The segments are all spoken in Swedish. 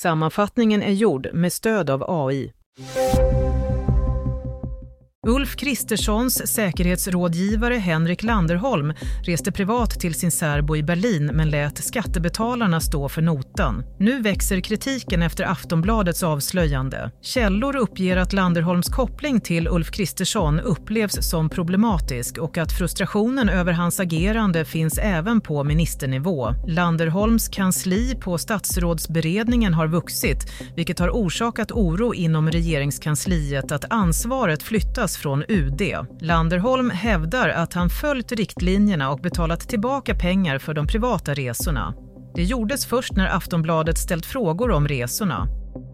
Sammanfattningen är gjord med stöd av AI. Ulf Kristerssons säkerhetsrådgivare Henrik Landerholm reste privat till sin särbo i Berlin men lät skattebetalarna stå för notan. Nu växer kritiken efter Aftonbladets avslöjande. Källor uppger att Landerholms koppling till Ulf Kristersson upplevs som problematisk och att frustrationen över hans agerande finns även på ministernivå. Landerholms kansli på statsrådsberedningen har vuxit, vilket har orsakat oro inom regeringskansliet att ansvaret flyttas från UD. Landerholm hävdar att han följt riktlinjerna och betalat tillbaka pengar för de privata resorna. Det gjordes först när Aftonbladet ställt frågor om resorna.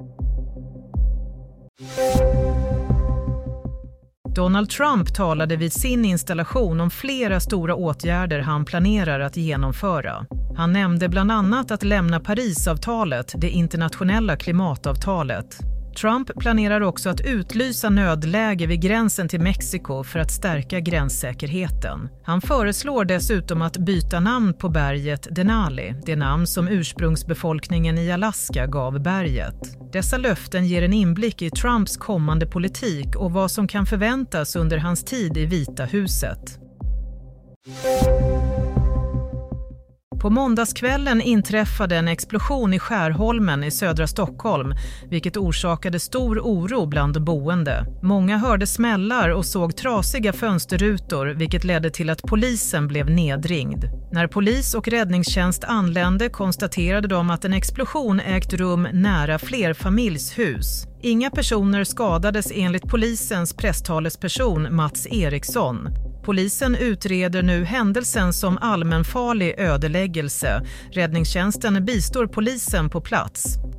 Donald Trump talade vid sin installation om flera stora åtgärder han planerar att genomföra. Han nämnde bland annat att lämna Parisavtalet, det internationella klimatavtalet. Trump planerar också att utlysa nödläge vid gränsen till Mexiko för att stärka gränssäkerheten. Han föreslår dessutom att byta namn på berget Denali, det namn som ursprungsbefolkningen i Alaska gav berget. Dessa löften ger en inblick i Trumps kommande politik och vad som kan förväntas under hans tid i Vita huset. På måndagskvällen inträffade en explosion i Skärholmen i södra Stockholm, vilket orsakade stor oro bland boende. Många hörde smällar och såg trasiga fönsterrutor, vilket ledde till att polisen blev nedringd. När polis och räddningstjänst anlände konstaterade de att en explosion ägt rum nära flerfamiljshus. Inga personer skadades enligt polisens presstalesperson Mats Eriksson. Polisen utreder nu händelsen som allmänfarlig ödeläggelse. Räddningstjänsten bistår polisen på plats.